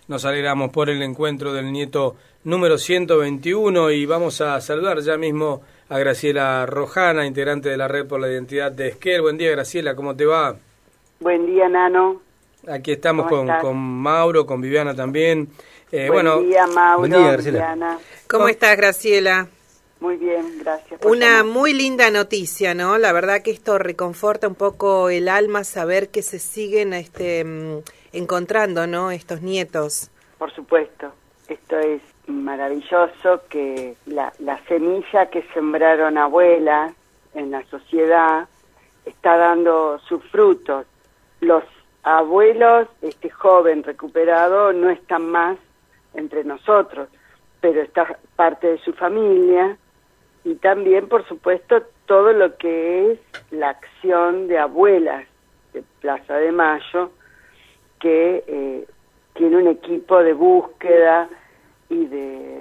Nos alegramos por el encuentro del nieto número 121 y vamos a saludar ya mismo a Graciela Rojana, integrante de la Red por la Identidad de Esquel. Buen día, Graciela, ¿cómo te va? Buen día, Nano. Aquí estamos con Mauro, con Viviana también. Buen día, Mauro. Buen día, Graciela. Viviana. ¿Cómo estás, Graciela? Muy bien, gracias. Una muy linda noticia, ¿no? La verdad que esto reconforta un poco el alma, saber que se siguen encontrando, ¿no? Estos nietos. Por supuesto, esto es maravilloso, que la semilla que sembraron abuelas en la sociedad está dando sus frutos. Los abuelos, este joven recuperado, no están más entre nosotros, pero está parte de su familia. Y también, por supuesto, todo lo que es la acción de abuelas de Plaza de Mayo, que tiene un equipo de búsqueda y de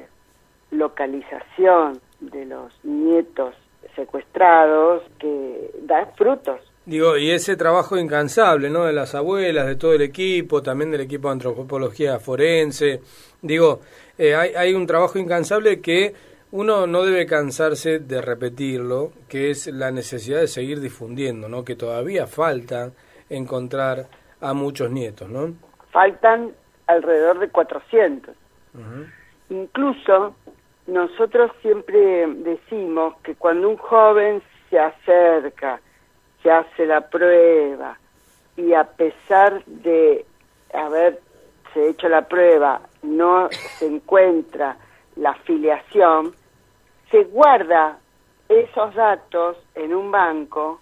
localización de los nietos secuestrados que da frutos. Digo, y ese trabajo incansable, ¿no? De las abuelas, de todo el equipo, también del equipo de antropología forense. Digo, hay un trabajo incansable que uno no debe cansarse de repetirlo, que es la necesidad de seguir difundiendo, ¿no? Que todavía falta encontrar a muchos nietos, ¿no? Faltan alrededor de 400. Uh-huh. Incluso nosotros siempre decimos que cuando un joven se acerca, se hace la prueba y a pesar de haberse hecho la prueba no se encuentra la filiación, se guarda esos datos en un banco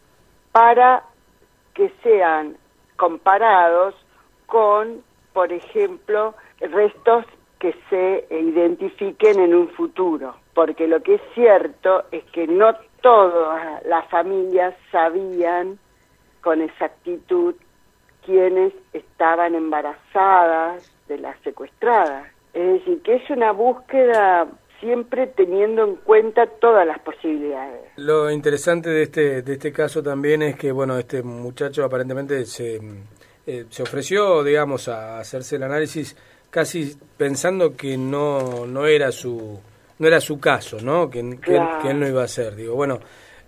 para que sean comparados con, por ejemplo, restos que se identifiquen en un futuro, porque lo que es cierto es que no todas las familias sabían con exactitud quiénes estaban embarazadas de las secuestradas. Es decir, que es una búsqueda siempre teniendo en cuenta todas las posibilidades. Lo interesante de este caso también es que, bueno, este muchacho aparentemente se ofreció, digamos, a hacerse el análisis casi pensando que no era su caso, ¿no? Que él no iba a hacer. Digo, bueno,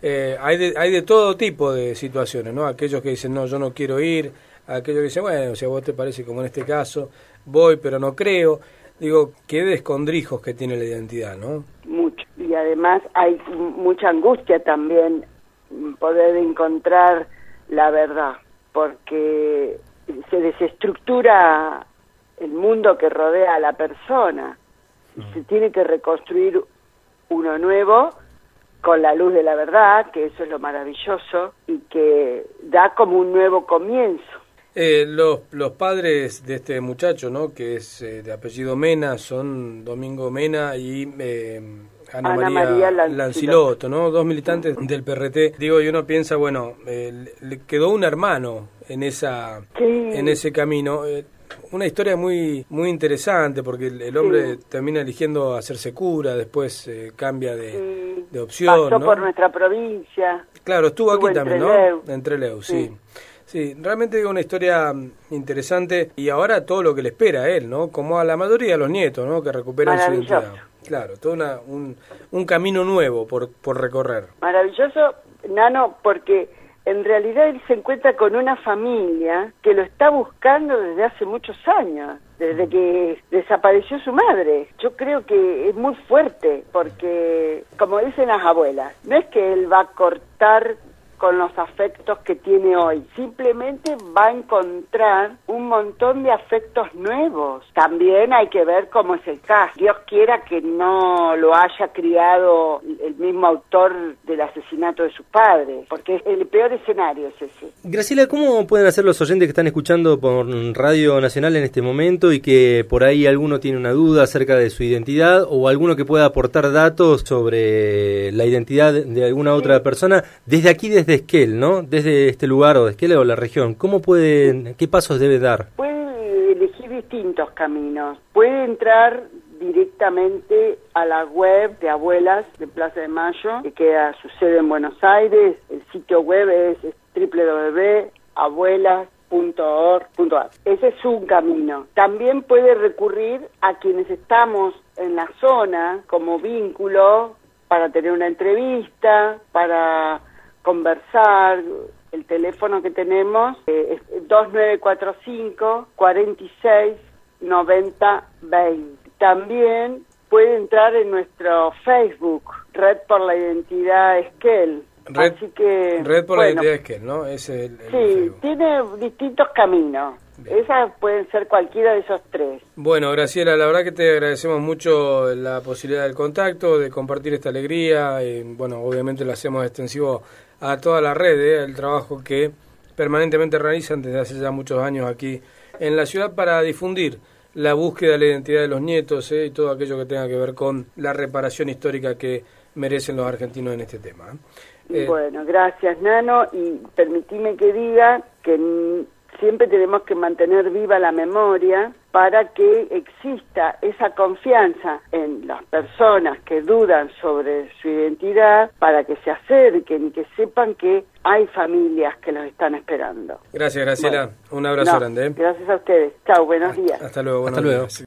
hay de todo tipo de situaciones, ¿no? Aquellos que dicen, no, yo no quiero ir, aquellos que dicen, bueno, si a vos te parece como en este caso, voy, pero no creo. Digo, qué descondrijos que tiene la identidad, ¿no? Mucho. Y además hay mucha angustia también poder encontrar la verdad, porque se desestructura el mundo que rodea a la persona y se tiene que reconstruir uno nuevo con la luz de la verdad, que eso es lo maravilloso y que da como un nuevo comienzo. Los padres de este muchacho, ¿no? Que es de apellido Mena, son Domingo Mena y Ana María Lancilotto, ¿no? Dos militantes del PRT. Digo, y uno piensa, bueno, le quedó un hermano en ese camino. Una historia muy interesante, porque el hombre termina eligiendo hacerse cura, después cambia de opción, pasó, ¿no? Por nuestra provincia. Claro, estuvo aquí también, Trelew. ¿no? En Trelew, sí. Sí, realmente digo una historia interesante y ahora todo lo que le espera a él, ¿no? Como a la mayoría de los nietos, ¿no? Que recuperan su identidad. Claro, todo un camino nuevo por recorrer. Maravilloso, Nano, porque en realidad él se encuentra con una familia que lo está buscando desde hace muchos años, desde que desapareció su madre. Yo creo que es muy fuerte, porque, como dicen las abuelas, no es que él va a cortar con los afectos que tiene hoy, simplemente va a encontrar un montón de afectos nuevos. También hay que ver cómo es el caso. Dios quiera que no lo haya criado el mismo autor del asesinato de sus padres, porque el peor escenario es ese. Graciela, ¿cómo pueden hacer los oyentes que están escuchando por Radio Nacional en este momento y que por ahí alguno tiene una duda acerca de su identidad o alguno que pueda aportar datos sobre la identidad de alguna otra persona desde aquí, desde Esquel, ¿no? Desde este lugar o de Esquel o la región, ¿qué pasos debe dar? Puede elegir distintos caminos. Puede entrar directamente a la web de Abuelas de Plaza de Mayo, que queda su sede en Buenos Aires. El sitio web es www.abuelas Ese es un camino. También puede recurrir a quienes estamos en la zona como vínculo para tener una entrevista, para conversar. El teléfono que tenemos es 2945 46 90 20. También puede entrar en nuestro Facebook, Red por la Identidad Esquel. Así que, Red por la Identidad Esquel, ¿no? Ese es el sí, Facebook. tiene distintos caminos. Bien. Esas pueden ser cualquiera de esos tres. Bueno, Graciela, la verdad que te agradecemos mucho la posibilidad del contacto, de compartir esta alegría. Bueno, obviamente lo hacemos extensivo a toda la red, el trabajo que permanentemente realizan desde hace ya muchos años aquí en la ciudad para difundir la búsqueda de la identidad de los nietos y todo aquello que tenga que ver con la reparación histórica que merecen los argentinos en este tema. Bueno, gracias, Nano, y permitime que diga que siempre tenemos que mantener viva la memoria para que exista esa confianza en las personas que dudan sobre su identidad, para que se acerquen y que sepan que hay familias que los están esperando. Gracias, Graciela. Bueno, un abrazo grande. Gracias a ustedes. Chao, buenos días. Hasta luego. Hasta luego.